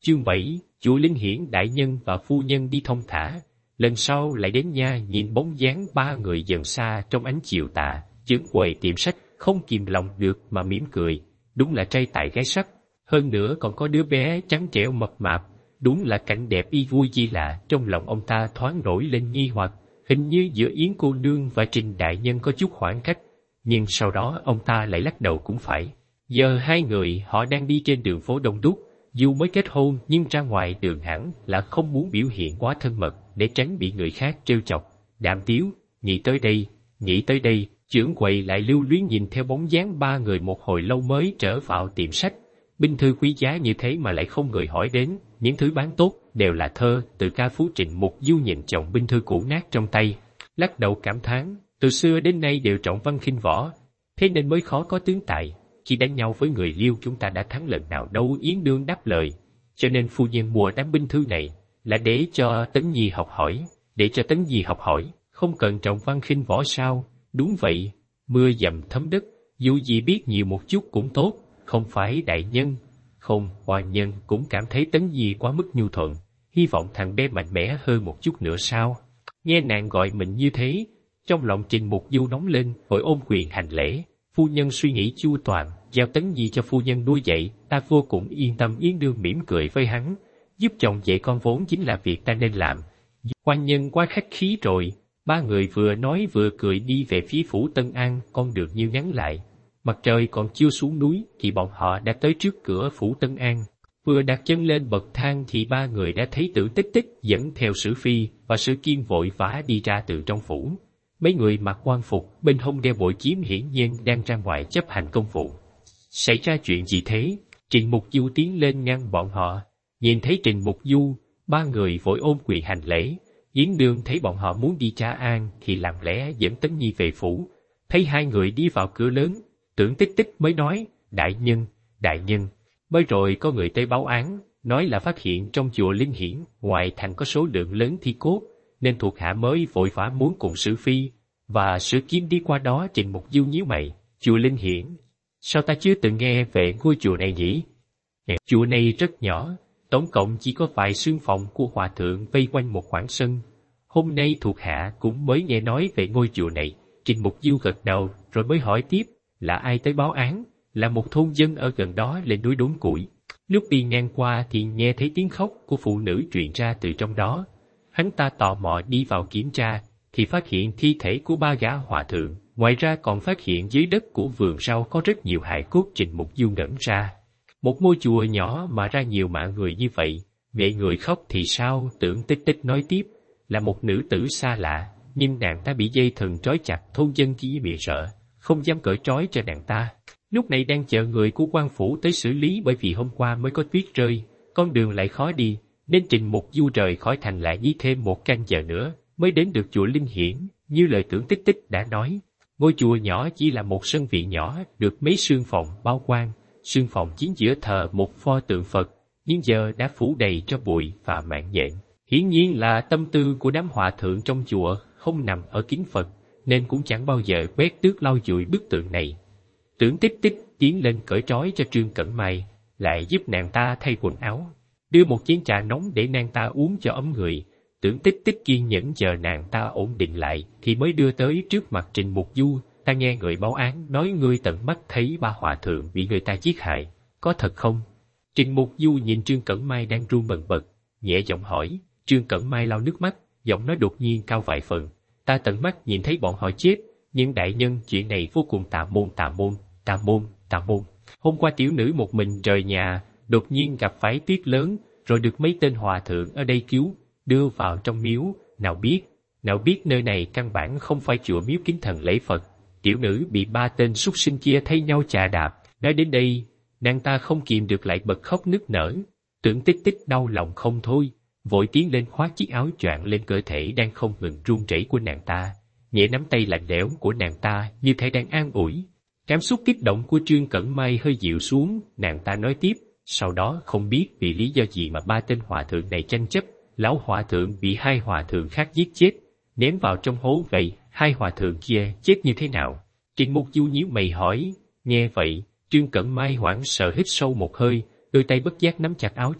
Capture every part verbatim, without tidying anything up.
Chương bảy, chùa Linh Hiển đại nhân và phu nhân đi thong thả. Lần sau lại đến nha, nhìn bóng dáng ba người dần xa trong ánh chiều tà, trưởng quầy tiệm sách không kìm lòng được mà mỉm cười. Đúng là trai tài gái sắc, hơn nữa còn có đứa bé trắng trẻo mập mạp. Đúng là cảnh đẹp y vui chi lạ. Trong lòng ông ta thoáng nổi lên nghi hoặc, hình như giữa Yến cô nương và Trình đại nhân có chút khoảng cách. Nhưng sau đó ông ta lại lắc đầu cũng phải. Giờ hai người họ đang đi trên đường phố đông đúc, dù mới kết hôn nhưng ra ngoài đường hẳn là không muốn biểu hiện quá thân mật để tránh bị người khác trêu chọc. Đàm Tiếu, nghĩ tới đây, nghĩ tới đây, trưởng quầy lại lưu luyến nhìn theo bóng dáng ba người một hồi lâu mới trở vào tiệm sách. Binh thư quý giá như thế mà lại không người hỏi đến, những thứ bán tốt đều là thơ, từ ca phú Trịnh Mục Du nhìn chồng binh thư cũ nát trong tay, lắc đầu cảm thán, từ xưa đến nay đều trọng văn khinh võ, thế nên mới khó có tướng tài. Khi đánh nhau với người Liêu chúng ta đã thắng lần nào đâu. Yến đương đáp lời, cho nên phu nhân mua đám binh thư này là để cho Tấn Nhi học hỏi, để cho Tấn Nhi học hỏi, không cần trọng văn khinh võ sao? Đúng vậy, mưa dầm thấm đất, dù gì biết nhiều một chút cũng tốt, không phải đại nhân? Không, hoa nhân cũng cảm thấy Tấn Nhi quá mức nhu thuận, hy vọng thằng bé mạnh mẽ hơn một chút nữa sao? Nghe nàng gọi mình như thế, trong lòng Trình Mục Du nóng lên, vội ôm quyền hành lễ. Phu nhân suy nghĩ chu toàn, giao Tấn Nhi cho phu nhân nuôi dạy, ta vô cùng yên tâm. Yến đương mỉm cười với hắn, giúp chồng dạy con vốn chính là việc ta nên làm. Hoa nhân quá khách khí rồi. Ba người vừa nói vừa cười đi về phía phủ Tân An. Con đường như ngắn lại, mặt trời còn chưa xuống núi thì bọn họ đã tới trước cửa phủ Tân An. Vừa đặt chân lên bậc thang thì ba người đã thấy Tưởng Tích Tích dẫn theo Sử Phi và Sử Kiên vội vã đi ra từ trong phủ. Mấy người mặc quan phục, bên hông đeo bội kiếm hiển nhiên đang ra ngoài chấp hành công vụ. Xảy ra chuyện gì thế? Trình Mục Du tiến lên ngăn bọn họ. Nhìn thấy Trình Mục Du, ba người vội ôm quyền hành lễ. Yến đương thấy bọn họ muốn đi tra an thì lặng lẽ dẫn Tấn Nhi về phủ. Thấy hai người đi vào cửa lớn, Tưởng Tích Tích mới nói, đại nhân, đại nhân, mới rồi có người tới báo án, nói là phát hiện trong chùa Linh Hiển, ngoài thành có số lượng lớn thi cốt, nên thuộc hạ mới vội vã muốn cùng Sử Phi và Sử Kiếm đi qua đó. Trình Mục Du nhíu mày, chùa Linh Hiển, sao ta chưa từng nghe về ngôi chùa này nhỉ? Chùa này rất nhỏ, tổng cộng chỉ có vài xương phòng của hòa thượng vây quanh một khoảng sân. Hôm nay thuộc hạ cũng mới nghe nói về ngôi chùa này. Trình Mục Du gật đầu rồi mới hỏi tiếp, là ai tới báo án? Là một thôn dân ở gần đó lên núi đốn củi. Lúc đi ngang qua thì nghe thấy tiếng khóc của phụ nữ truyền ra từ trong đó. Hắn ta tò mò đi vào kiểm tra, thì phát hiện thi thể của ba gã hòa thượng. Ngoài ra còn phát hiện dưới đất của vườn rau có rất nhiều hài cốt. Trình Mục Du ngẩn ra. Một ngôi chùa nhỏ mà ra nhiều mạng người như vậy, vậy người khóc thì sao? Tưởng Tích Tích nói tiếp, là một nữ tử xa lạ, nhưng nàng ta bị dây thừng trói chặt. Thôn dân chỉ bị sợ, không dám cởi trói cho nàng ta. Lúc này đang chờ người của quan phủ tới xử lý, bởi vì hôm qua mới có tuyết rơi, con đường lại khó đi, nên Trình Mục Du rời khỏi thành lại đi thêm một canh giờ nữa mới đến được chùa Linh Hiển. Như lời Tưởng Tích Tích đã nói, ngôi chùa nhỏ chỉ là một sân viện nhỏ, được mấy sương phòng bao quanh. Sương phòng chính giữa thờ một pho tượng Phật, nhưng giờ đã phủ đầy cho bụi và mạng nhện. Hiển nhiên là tâm tư của đám hòa thượng trong chùa không nằm ở kính Phật, nên cũng chẳng bao giờ quét tước lau chùi bức tượng này. Tưởng Tích Tích tiến lên cởi trói cho Trương Cẩn Mai, lại giúp nàng ta thay quần áo, đưa một chén trà nóng để nàng ta uống cho ấm người. Tưởng Tích Tích kiên nhẫn chờ nàng ta ổn định lại thì mới đưa tới trước mặt Trình Mục Du. Ta nghe người báo án nói ngươi tận mắt thấy ba hòa thượng bị người ta giết hại, có thật không? Trình Mục Du nhìn Trương Cẩn Mai đang run bần bật, nhẹ giọng hỏi. Trương Cẩn Mai lau nước mắt, giọng nói đột nhiên cao vài phần. Ta tận mắt nhìn thấy bọn họ chết, nhưng đại nhân chuyện này vô cùng tà môn tà môn, tà môn, tà môn. Hôm qua tiểu nữ một mình rời nhà, đột nhiên gặp phải tuyết lớn, rồi được mấy tên hòa thượng ở đây cứu, đưa vào trong miếu. Nào biết, nào biết nơi này căn bản không phải chùa miếu kính thần lễ Phật. Tiểu nữ bị ba tên súc sinh kia thay nhau chà đạp. Nói đến đây, nàng ta không kìm được lại bật khóc nức nở. Tưởng Tích Tích đau lòng không thôi, vội tiến lên khoác chiếc áo choàng lên cơ thể đang không ngừng run rẩy của nàng ta, nhẹ nắm tay lạnh lẽo của nàng ta như thể đang an ủi. Cảm xúc kích động của Trương Cẩn Mai hơi dịu xuống, nàng ta nói tiếp. Sau đó không biết vì lý do gì mà ba tên hòa thượng này tranh chấp, lão hòa thượng bị hai hòa thượng khác giết chết, ném vào trong hố. Vậy hai hòa thượng kia chết như thế nào? Trình Mục Du nhíu mày hỏi. Nghe vậy, Trương Cẩn Mai hoảng sợ hít sâu một hơi, đôi tay bất giác nắm chặt áo choàng,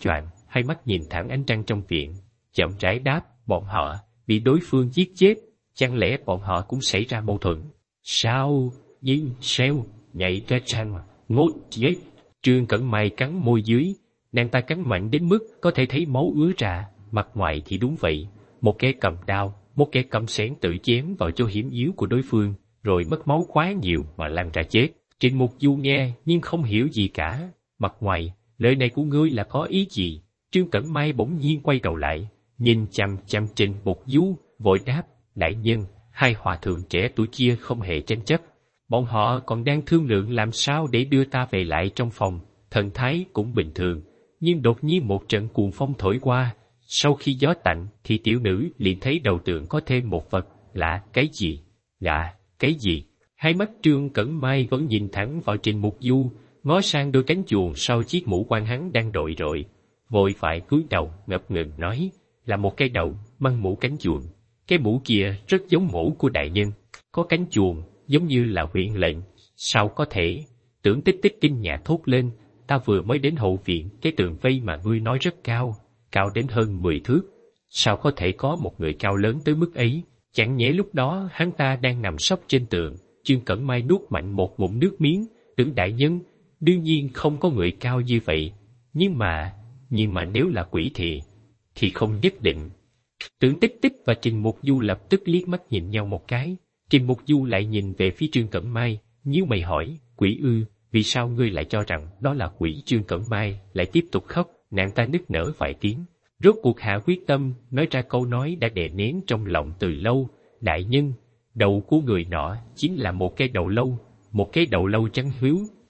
hai mắt nhìn thẳng ánh trăng trong viện, chậm rãi đáp, bọn họ bị đối phương giết chết, chẳng lẽ bọn họ cũng xảy ra mâu thuẫn? Sao? Nhưng sao? Nhảy ra trăng mà, ngốt chết. Trương Cẩn Mai cắn môi dưới, nàng ta cắn mạnh đến mức có thể thấy máu ứa ra, mặt ngoài thì đúng vậy, một kẻ cầm đao, một kẻ cầm xẻng tự chém vào chỗ hiểm yếu của đối phương, rồi mất máu quá nhiều mà lăn ra chết. Trình Mục Du nghe nhưng không hiểu gì cả, mặt ngoài, lời này của ngươi là có ý gì? Trương Cẩn Mai bỗng nhiên quay đầu lại, nhìn chằm chằm Trình Mục Du, vội đáp, đại nhân, hai hòa thượng trẻ tuổi kia không hề tranh chấp. Bọn họ còn đang thương lượng làm sao để đưa ta về lại trong phòng, thần thái cũng bình thường, nhưng đột nhiên một trận cuồng phong thổi qua, sau khi gió tạnh thì tiểu nữ liền thấy đầu tượng có thêm một vật, lạ, cái gì? Lạ, cái gì? Hai mắt Trương Cẩn Mai vẫn nhìn thẳng vào Trình Mục Du, ngó sang đôi cánh chuồn sau chiếc mũ quan hắn đang đội rồi, vội phải cúi đầu ngập ngừng nói, là một cái đầu mang mũ cánh chuồn. Cái mũ kia rất giống mũ của đại nhân, có cánh chuồn, giống như là huyện lệnh. Sao có thể? Tưởng Tích Tích kinh ngạc thốt lên, ta vừa mới đến hậu viện, cái tường vây mà ngươi nói rất cao, cao đến hơn mười thước. Sao có thể có một người cao lớn tới mức ấy? Chẳng nhẽ lúc đó hắn ta đang nằm sấp trên tường. Trương Cẩn Mai nuốt mạnh một ngụm nước miếng, tưởng đại nhân, đương nhiên không có người cao như vậy. Nhưng mà, nhưng mà nếu là quỷ thì, thì không nhất định. Tưởng Tích Tích và Trình Mục Du lập tức liếc mắt nhìn nhau một cái. Trình Mục Du lại nhìn về phía Trương Cẩn Mai, nhíu mày hỏi, quỷ ư, vì sao ngươi lại cho rằng đó là quỷ? Trương Cẩn Mai lại tiếp tục khóc, nàng ta nức nở vài tiếng. Rốt cuộc hạ quyết tâm, nói ra câu nói đã đè nén trong lòng từ lâu, đại nhân, đầu của người nọ chính là một cái đầu lâu, một cái đầu lâu trắng hiếu.